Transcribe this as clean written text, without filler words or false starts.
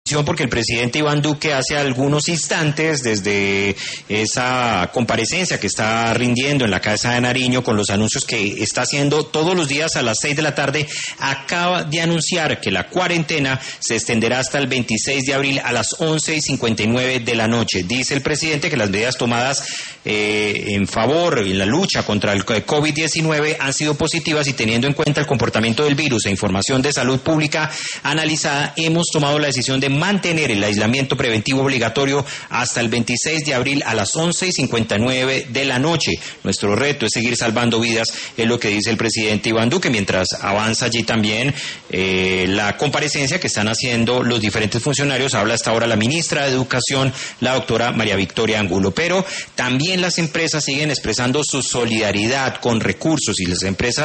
porque el presidente Iván Duque hace algunos instantes, desde esa comparecencia que está rindiendo en la Casa de Nariño con los anuncios que está haciendo todos los días a las 6 de la tarde, acaba de anunciar que la cuarentena se extenderá hasta el 26 de abril a las 11:59 de la noche. Dice el presidente que las medidas tomadas en favor, en la lucha contra el COVID-19 han sido positivas y teniendo en cuenta el comportamiento del virus e información de salud pública analizada, hemos tomado la decisión de mantener el aislamiento preventivo obligatorio hasta el 26 de abril a las 11:59 de la noche. Nuestro reto es seguir salvando vidas, es lo que dice el presidente Iván Duque, mientras avanza allí también la comparecencia que están haciendo los diferentes funcionarios. Habla hasta ahora la ministra de Educación, la doctora María Victoria Angulo, pero también las empresas siguen expresando su solidaridad con recursos y las empresas